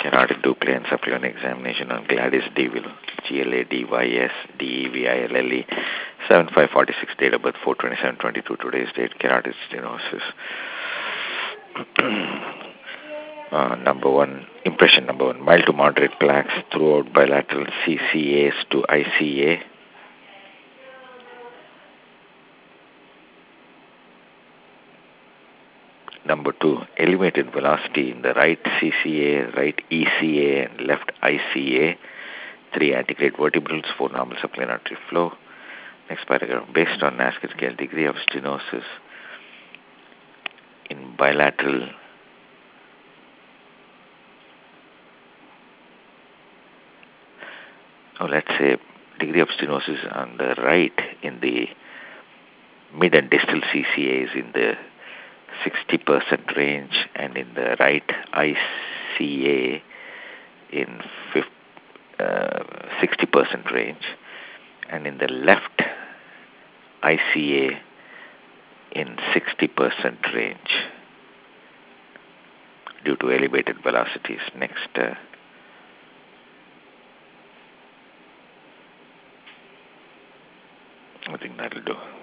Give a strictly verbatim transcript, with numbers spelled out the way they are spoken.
carotid Duplex and supplemental examination on Gladys Deville, G L A D Y S D E V I L L E, seven five forty-six, date of birth four twenty-seven twenty-two, today's date, carotid stenosis. uh, number one, impression number one, mild to moderate plaques throughout bilateral C C As to I C A. Number two, elevated velocity in the right C C A, right E C A, and left I C A. Three, antegrade vertebrals. Four, normal supplementary flow. Next paragraph, based on NASCAR scale, degree of stenosis in bilateral oh, let's say degree of stenosis on the right in the mid and distal C C A is in the sixty percent range, and in the right I C A in uh, sixty percent range, and in the left I C A in sixty percent range due to elevated velocities. Next, uh, I think that'll do.